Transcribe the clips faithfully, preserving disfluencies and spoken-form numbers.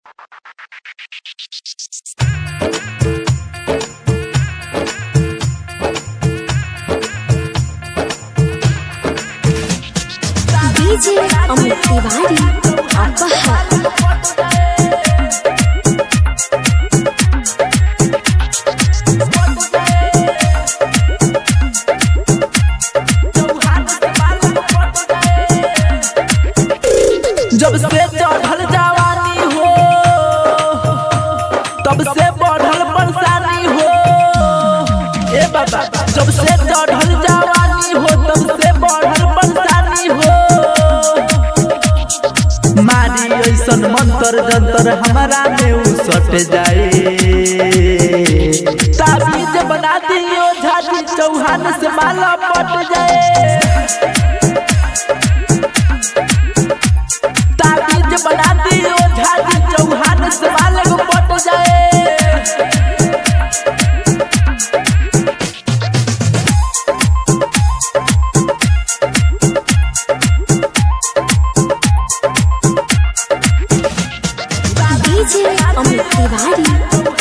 DJ Amit Tiwari जब से चढ़ल जवानी हो तब से बढ़ल परेशानी हो। ए बाबा जब से चढ़ल जवानी हो तब से बढ़ल परेशानी हो। मारी ऐसन मंत्र जंतर हमारा में उ सट जाए। ताबीज बना दियो झाजी चौहान से माला पट जाए। बना दियो झाजी चौहान से माला को पट जाए। डीजे अमित तिवारी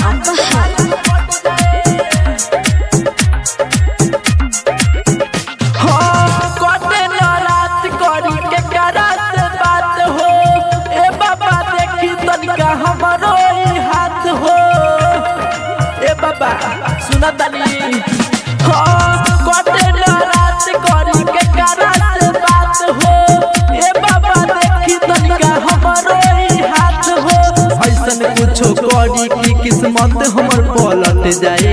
हमारो हाथ हो। ए बाबा सुना ताली हाँ कोटे रात करी के करा से बात हो। ए बाबा देखी तनिका हमारो हाथ हो। ऐसन कुछो करी की किस्मत हमर पलट जाए।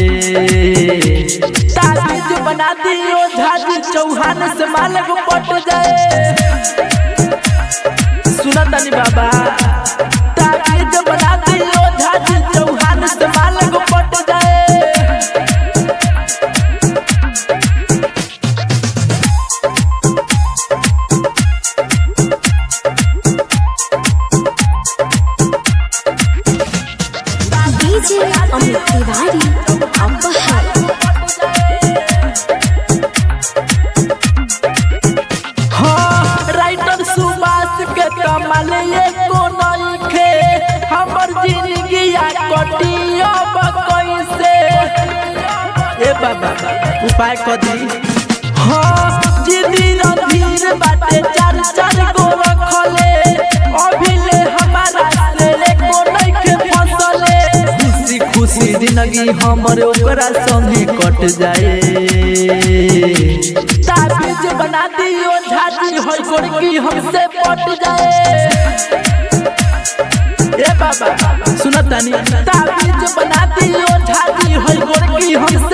ताबीज बना दियो झाजी चौहान से माला को पट जाए। सुना ताली बाबा बना दियो झाजी चौहान से माला को पट जाए। डीजे अमित तिवारी हाँ राइटर सुभाष के कमाल ये को नइखे। हमर जिंदगी कटियो कैसे। ए बाबा उपाय कदी हाँ जिदी रंधीर बाटे चार चार गो रखले। अभी ले हमारा से एको नइखे फसले। खुशी खुशी जिंदगी हमर ओकरा संगे कट जाए। ताबीज बना दियो झाजी होय गोरकी हमसे पट जाए। ए बाबा सुनतानी ताबीज बना दियो झाजी होय गोरकी हमसे